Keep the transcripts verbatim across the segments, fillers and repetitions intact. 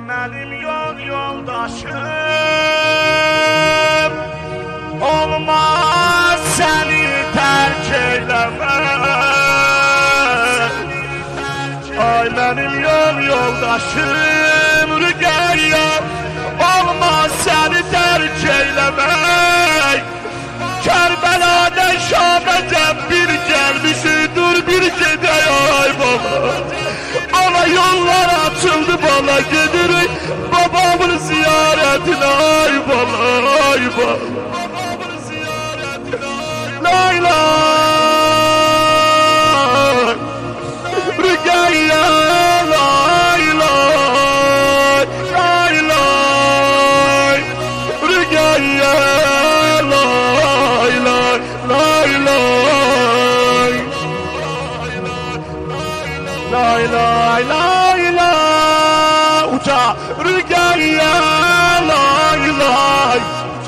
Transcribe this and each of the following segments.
Benim yol yoldaşım olmaz seni terk eylemez. Ay benim yol yoldaşım Rüqeyyə olmaz seni terk eylemek. Kerbeladan Şam'dan bir gelmişi dur bir gidey ay baba. Ana yollar açıldı bana gidirik babamın ziyaretine ay baba ay baba. Lay lay Rüqeyyə lay lay lay lay Rüqeyyə lay lay lay lay lay lay lay lay uca Rüqeyyə lay lay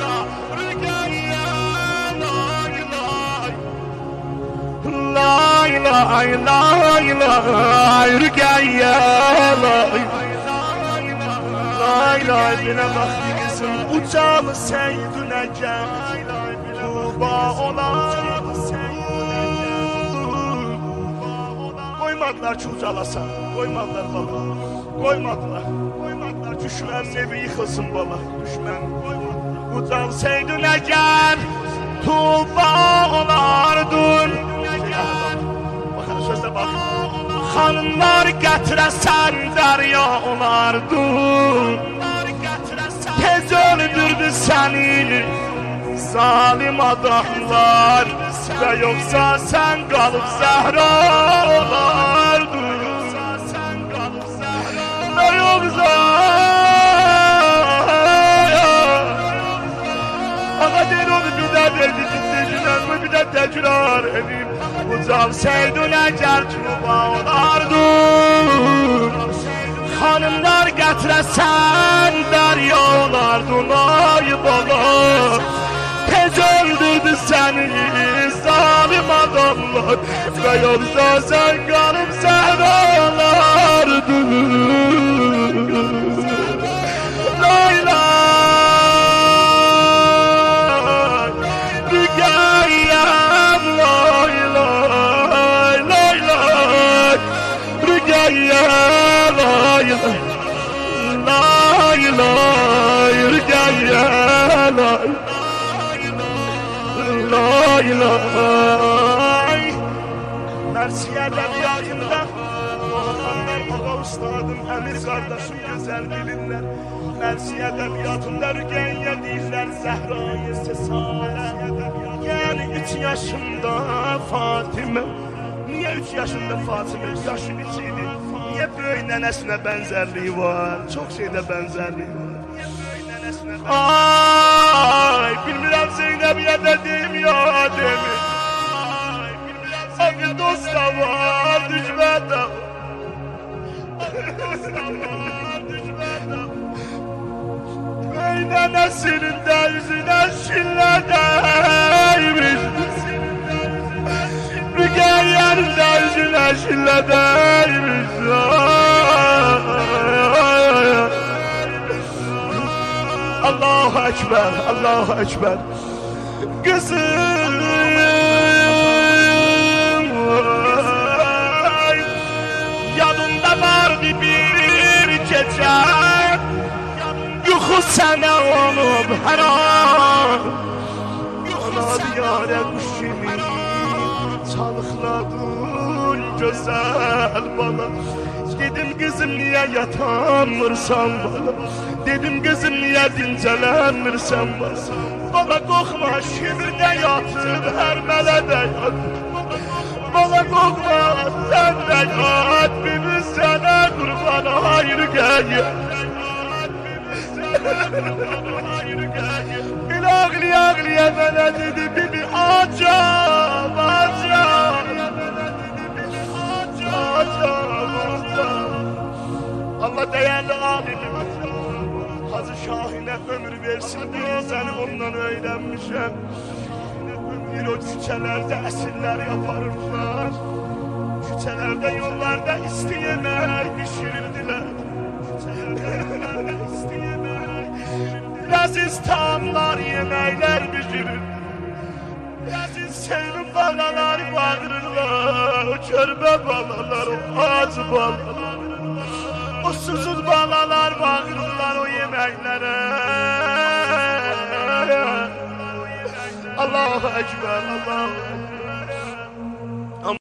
lay lay lay lay Rüqeyyə lay lay lay bile vaktimizin ucalı seydüne gel Tuğba olan koymadılar ki ucalasan koymadılar baba koymadılar koymadılar düşmenin evi yıkılsın baba düşmen ucal seydüne gel Tuğba olardın bakın sözde bak hanımlar getiresen derya olardın tez öldürdü seni zalim adamlar ve yoksa sen kalıp Zehra olardın ve yoksa ama den onu bir daha dedi dinleyicilerimi bir de tekrar edeyim ucal seydüne gel Tuğba olardın hanımlar getiresen derya olardın ay baba tez öldürdü seni zalim adamlar ve yoksa sen kalıp Zehra olardın lay lay Rüqeyyəm lay lay lay lay Rüqeyyə lay lay lay Rüqeyyə lay lay lay Mersiye edebiyatında Oğlanlar ağa ustadım Emir kardeşim güzel bilirler Mersiye edebiyatında Rüqeyyə deyirlər Zehra'yı sesare Yani üç yaşında Fatime Niye üç yaşında Fatime yaşı içiydi Niye böyük nənəsinə benzerliği var Çok şeyde benzerliği var Ay bilmirəm Zeynəbiyə dedim ya demin Abi dost da var düşmən de Ey nənəsinin də yüzünə şillə dəymiş Rüqeyyənin də yüzünə şillə dəymiş Allahu Ekber, Allahu Ekber Kızım Yanımda vardı bir gece Yuxu sənə olub hər an Ana diyarə quş kimi Çalıqladın gözəl bana Dedim kızım niye yatanmırsan bana Dedim kızım niye dincələnmirsən bana Bana qorxma şiirdə yatıb hər mələdə yat Bana qorxma sən də yat Bibi sənə qurban ay Rüqeyyə Bir ağlıya ağlıya mənə dedi Bibi acam acam Allah değerli alimim Hacı Şahin'e ömür versin diye seni ondan öğrenmişim Bir o küçelerde esirler yaparırlar Küçelerde yollarda isteyemek pişirirdiler Leziz tamlar, yemekler pişirir. Leziz sevim balalar bağırırlar. O körbe balalar, o acı balalar. O susuz balalar bağırırlar o yemeklere. Allahu Ekber, Allahu Ekber.